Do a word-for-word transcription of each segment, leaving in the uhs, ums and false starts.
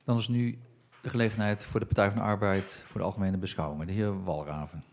Dan is nu de gelegenheid voor de Partij van de Arbeid voor de algemene beschouwingen. De heer Walraven.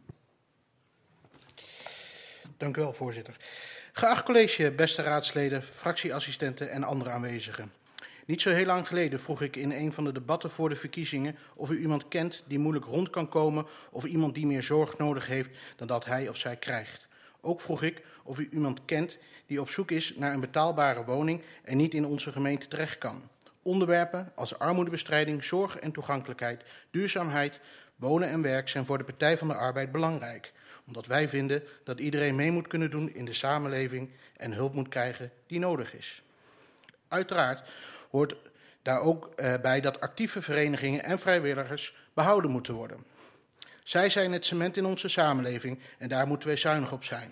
Dank u wel, voorzitter. Geacht college, beste raadsleden, fractieassistenten en andere aanwezigen. Niet zo heel lang geleden vroeg ik in een van de debatten voor de verkiezingen of u iemand kent die moeilijk rond kan komen of iemand die meer zorg nodig heeft dan dat hij of zij krijgt. Ook vroeg ik of u iemand kent die op zoek is naar een betaalbare woning en niet in onze gemeente terecht kan. Onderwerpen als armoedebestrijding, zorg en toegankelijkheid, duurzaamheid, wonen en werk zijn voor de Partij van de Arbeid belangrijk. Omdat wij vinden dat iedereen mee moet kunnen doen in de samenleving en hulp moet krijgen die nodig is. Uiteraard hoort daar ook uh, bij dat actieve verenigingen en vrijwilligers behouden moeten worden. Zij zijn het cement in onze samenleving en daar moeten wij zuinig op zijn.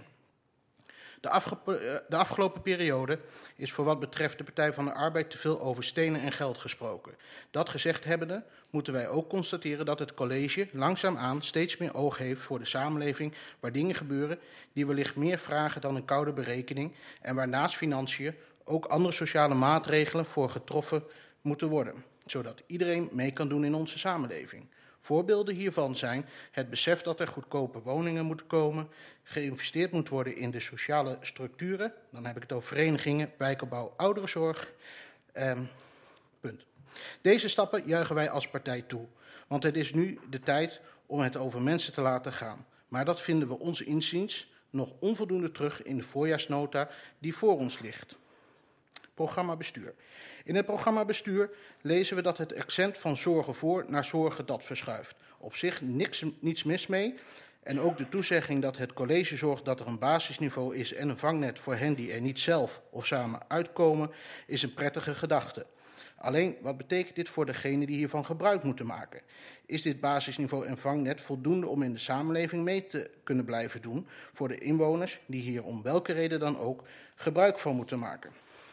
De, afge- de afgelopen periode is voor wat betreft de Partij van de Arbeid te veel over stenen en geld gesproken. Dat gezegd hebbende moeten wij ook constateren dat het college langzaamaan steeds meer oog heeft voor de samenleving waar dingen gebeuren die wellicht meer vragen dan een koude berekening en waar naast financiën ook andere sociale maatregelen voor getroffen moeten worden, zodat iedereen mee kan doen in onze samenleving. Voorbeelden hiervan zijn het besef dat er goedkope woningen moeten komen, geïnvesteerd moet worden in de sociale structuren, dan heb ik het over verenigingen, wijkopbouw, ouderenzorg, eh, punt. Deze stappen juichen wij als partij toe, want het is nu de tijd om het over mensen te laten gaan. Maar dat vinden we onze inziens nog onvoldoende terug in de voorjaarsnota die voor ons ligt. Programma bestuur. In het programma bestuur lezen we dat het accent van zorgen voor naar zorgen dat verschuift. Op zich niks, niets mis mee. En ook de toezegging dat het college zorgt dat er een basisniveau is en een vangnet voor hen die er niet zelf of samen uitkomen, is een prettige gedachte. Alleen, wat betekent dit voor degenen die hiervan gebruik moeten maken? Is dit basisniveau en vangnet voldoende om in de samenleving mee te kunnen blijven doen voor de inwoners die hier om welke reden dan ook gebruik van moeten maken?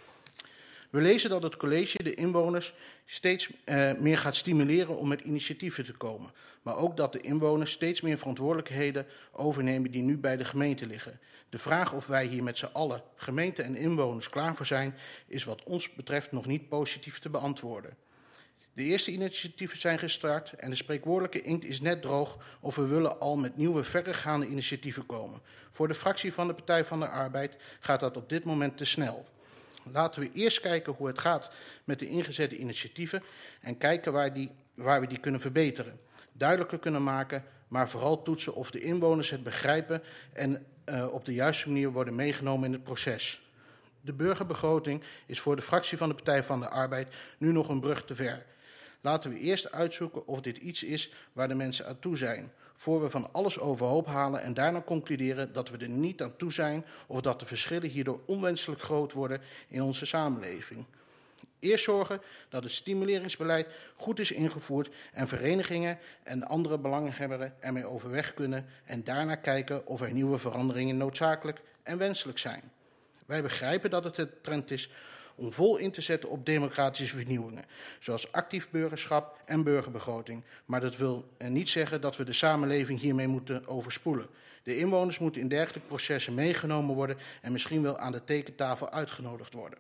We lezen dat het college de inwoners steeds uh, meer gaat stimuleren om met initiatieven te komen. Maar ook dat de inwoners steeds meer verantwoordelijkheden overnemen die nu bij de gemeente liggen. De vraag of wij hier met z'n allen, gemeente en inwoners, klaar voor zijn, is wat ons betreft nog niet positief te beantwoorden. De eerste initiatieven zijn gestart en de spreekwoordelijke inkt is net droog of we willen al met nieuwe verregaande initiatieven komen. Voor de fractie van de Partij van de Arbeid gaat dat op dit moment te snel. Laten we eerst kijken hoe het gaat met de ingezette initiatieven en kijken waar, die, waar we die kunnen verbeteren. Duidelijker kunnen maken, maar vooral toetsen of de inwoners het begrijpen en uh, op de juiste manier worden meegenomen in het proces. De burgerbegroting is voor de fractie van de Partij van de Arbeid nu nog een brug te ver. Laten we eerst uitzoeken of dit iets is waar de mensen aan toe zijn, voor we van alles overhoop halen en daarna concluderen dat we er niet aan toe zijn of dat de verschillen hierdoor onwenselijk groot worden in onze samenleving. Eerst zorgen dat het stimuleringsbeleid goed is ingevoerd en verenigingen en andere belanghebbenden ermee overweg kunnen en daarna kijken of er nieuwe veranderingen noodzakelijk en wenselijk zijn. Wij begrijpen dat het de trend is om vol in te zetten op democratische vernieuwingen, zoals actief burgerschap en burgerbegroting. Maar dat wil niet zeggen dat we de samenleving hiermee moeten overspoelen. De inwoners moeten in dergelijke processen meegenomen worden en misschien wel aan de tekentafel uitgenodigd worden.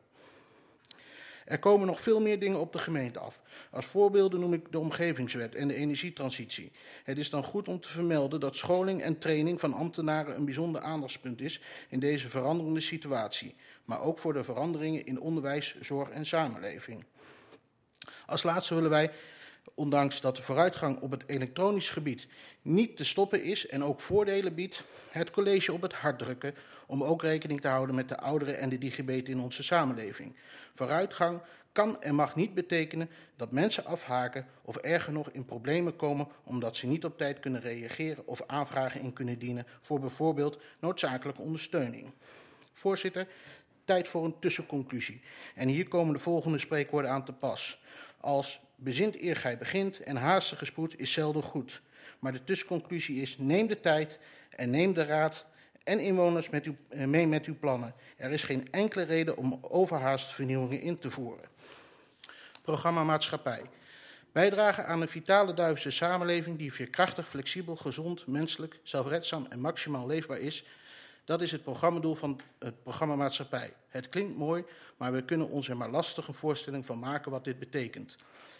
Er komen nog veel meer dingen op de gemeente af. Als voorbeelden noem ik de omgevingswet en de energietransitie. Het is dan goed om te vermelden dat scholing en training van ambtenaren een bijzonder aandachtspunt is in deze veranderende situatie, maar ook voor de veranderingen in onderwijs, zorg en samenleving. Als laatste willen wij, ondanks dat de vooruitgang op het elektronisch gebied niet te stoppen is en ook voordelen biedt, het college op het hart drukken om ook rekening te houden met de ouderen en de digibeten in onze samenleving. Vooruitgang kan en mag niet betekenen dat mensen afhaken of erger nog in problemen komen omdat ze niet op tijd kunnen reageren of aanvragen in kunnen dienen voor bijvoorbeeld noodzakelijke ondersteuning. Voorzitter, tijd voor een tussenconclusie. En hier komen de volgende spreekwoorden aan te pas. Als bezint eer gij begint en haastige spoed is zelden goed. Maar de tussenconclusie is: neem de tijd en neem de raad en inwoners met u, mee met uw plannen. Er is geen enkele reden om overhaast vernieuwingen in te voeren. Programma Maatschappij. Bijdragen aan een vitale Duivelse samenleving die veerkrachtig, flexibel, gezond, menselijk, zelfredzaam en maximaal leefbaar is. Dat is het programmadoel van het programma Maatschappij. Het klinkt mooi, maar we kunnen ons er maar lastig een voorstelling van maken wat dit betekent.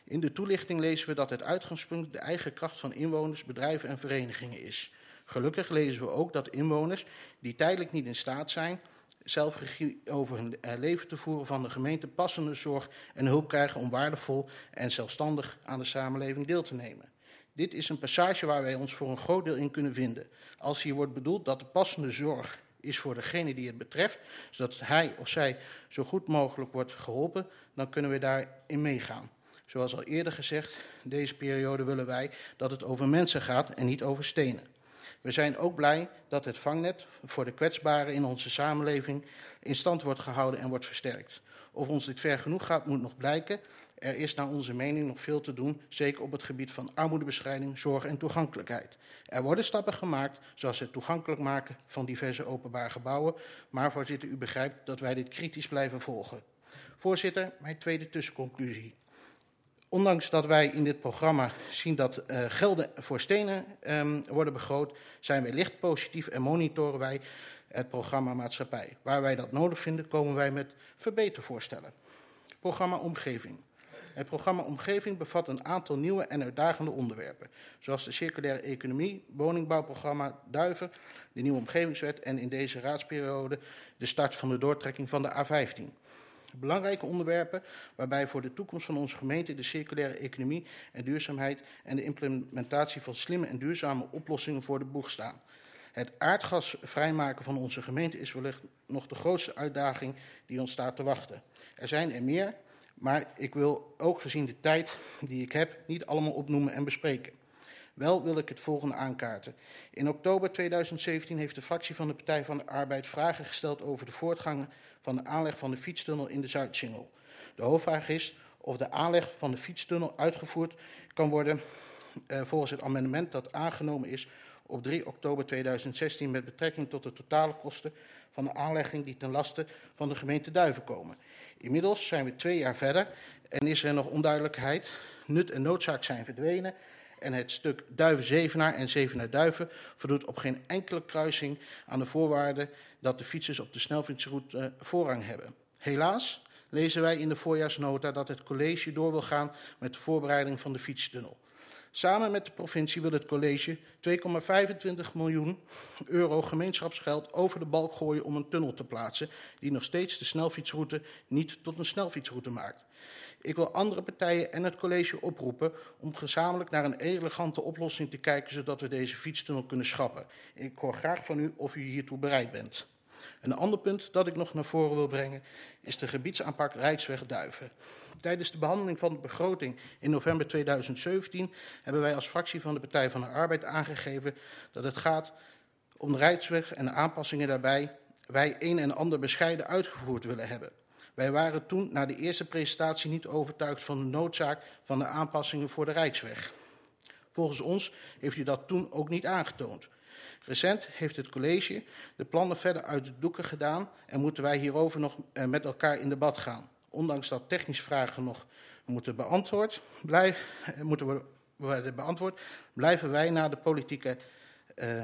In de toelichting lezen we dat het uitgangspunt de eigen kracht van inwoners, bedrijven en verenigingen is. Gelukkig lezen we ook dat inwoners die tijdelijk niet in staat zijn zelf regie over hun leven te voeren van de gemeente passende zorg en hulp krijgen om waardevol en zelfstandig aan de samenleving deel te nemen. Dit is een passage waar wij ons voor een groot deel in kunnen vinden. Als hier wordt bedoeld dat de passende zorg is voor degene die het betreft, zodat hij of zij zo goed mogelijk wordt geholpen, dan kunnen we daarin meegaan. Zoals al eerder gezegd, deze periode willen wij dat het over mensen gaat en niet over stenen. We zijn ook blij dat het vangnet voor de kwetsbaren in onze samenleving in stand wordt gehouden en wordt versterkt. Of ons dit ver genoeg gaat, moet nog blijken. Er is naar onze mening nog veel te doen, zeker op het gebied van armoedebestrijding, zorg en toegankelijkheid. Er worden stappen gemaakt, zoals het toegankelijk maken van diverse openbare gebouwen. Maar voorzitter, u begrijpt dat wij dit kritisch blijven volgen. Voorzitter, mijn tweede tussenconclusie. Ondanks dat wij in dit programma zien dat uh, gelden voor stenen um, worden begroot, zijn wij licht positief en monitoren wij het programma Maatschappij. Waar wij dat nodig vinden, komen wij met verbetervoorstellen. Programma Omgeving. Het programma Omgeving bevat een aantal nieuwe en uitdagende onderwerpen, zoals de circulaire economie, woningbouwprogramma Duiven, de nieuwe omgevingswet en in deze raadsperiode de start van de doortrekking van de A vijftien. Belangrijke onderwerpen waarbij voor de toekomst van onze gemeente de circulaire economie en duurzaamheid en de implementatie van slimme en duurzame oplossingen voor de boeg staan. Het aardgas vrijmaken van onze gemeente is wellicht nog de grootste uitdaging die ons staat te wachten. Er zijn er meer, maar ik wil ook gezien de tijd die ik heb niet allemaal opnoemen en bespreken. Wel wil ik het volgende aankaarten. In oktober tweeduizend zeventien heeft de fractie van de Partij van de Arbeid vragen gesteld over de voortgang van de aanleg van de fietstunnel in de Zuidsingel. De hoofdvraag is of de aanleg van de fietstunnel uitgevoerd kan worden uh, volgens het amendement dat aangenomen is op drie oktober tweeduizend zestien met betrekking tot de totale kosten van de aanlegging die ten laste van de gemeente Duiven komen. Inmiddels zijn we twee jaar verder en is er nog onduidelijkheid. Nut en noodzaak zijn verdwenen en het stuk Duiven-Zevenaar en Zevenaar-Duiven voldoet op geen enkele kruising aan de voorwaarden dat de fietsers op de snelfietsroute voorrang hebben. Helaas lezen wij in de voorjaarsnota dat het college door wil gaan met de voorbereiding van de fietstunnel. Samen met de provincie wil het college twee komma vijfentwintig miljoen euro gemeenschapsgeld over de balk gooien om een tunnel te plaatsen die nog steeds de snelfietsroute niet tot een snelfietsroute maakt. Ik wil andere partijen en het college oproepen om gezamenlijk naar een elegante oplossing te kijken zodat we deze fietstunnel kunnen schrappen. Ik hoor graag van u of u hiertoe bereid bent. Een ander punt dat ik nog naar voren wil brengen is de gebiedsaanpak Rijksweg Duiven. Tijdens de behandeling van de begroting in november tweeduizend zeventien hebben wij als fractie van de Partij van de Arbeid aangegeven dat het gaat om de Rijksweg en de aanpassingen daarbij wij een en ander bescheiden uitgevoerd willen hebben. Wij waren toen na de eerste presentatie niet overtuigd van de noodzaak van de aanpassingen voor de Rijksweg. Volgens ons heeft u dat toen ook niet aangetoond. Recent heeft het college de plannen verder uit de doeken gedaan en moeten wij hierover nog met elkaar in debat gaan. Ondanks dat technische vragen nog moeten beantwoord, blijf, moeten worden beantwoord, blijven wij na de politieke uh, uh,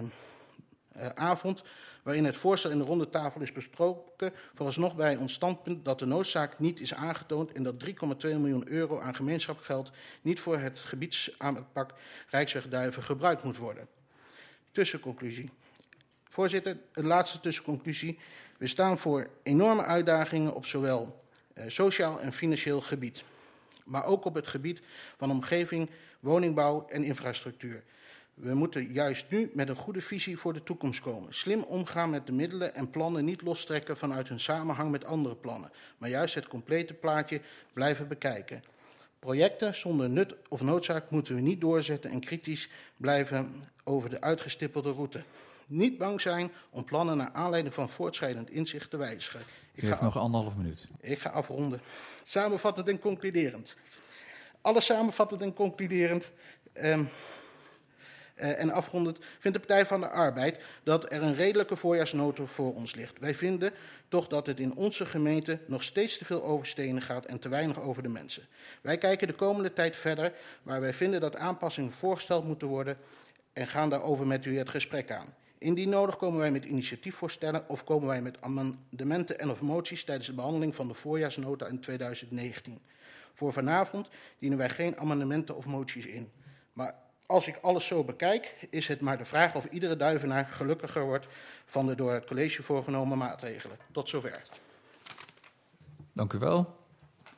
avond, waarin het voorstel in de ronde tafel is besproken, vooralsnog bij ons standpunt dat de noodzaak niet is aangetoond en dat drie komma twee miljoen euro aan gemeenschapsgeld niet voor het gebiedsaanpak Rijksweg Duiven gebruikt moet worden. Tussenconclusie. Voorzitter, een laatste tussenconclusie. We staan voor enorme uitdagingen op zowel uh, sociaal en financieel gebied, maar ook op het gebied van omgeving, woningbouw en infrastructuur. We moeten juist nu met een goede visie voor de toekomst komen. Slim omgaan met de middelen en plannen niet lostrekken vanuit hun samenhang met andere plannen, maar juist het complete plaatje blijven bekijken. Projecten zonder nut of noodzaak moeten we niet doorzetten en kritisch blijven over de uitgestippelde route. Niet bang zijn om plannen naar aanleiding van voortschrijdend inzicht te wijzigen. Ik U heeft nog anderhalf minuut. Ik ga afronden. Samenvattend en concluderend. Alles samenvattend en concluderend um, uh, en afrondend vindt de Partij van de Arbeid dat er een redelijke voorjaarsnota voor ons ligt. Wij vinden toch dat het in onze gemeente nog steeds te veel over stenen gaat en te weinig over de mensen. Wij kijken de komende tijd verder, waar wij vinden dat aanpassingen voorgesteld moeten worden en gaan daarover met u het gesprek aan. Indien nodig komen wij met initiatiefvoorstellen of komen wij met amendementen en of moties tijdens de behandeling van de voorjaarsnota in tweeduizend negentien. Voor vanavond dienen wij geen amendementen of moties in. Maar als ik alles zo bekijk, is het maar de vraag of iedere Duivenaar gelukkiger wordt van de door het college voorgenomen maatregelen. Tot zover. Dank u wel.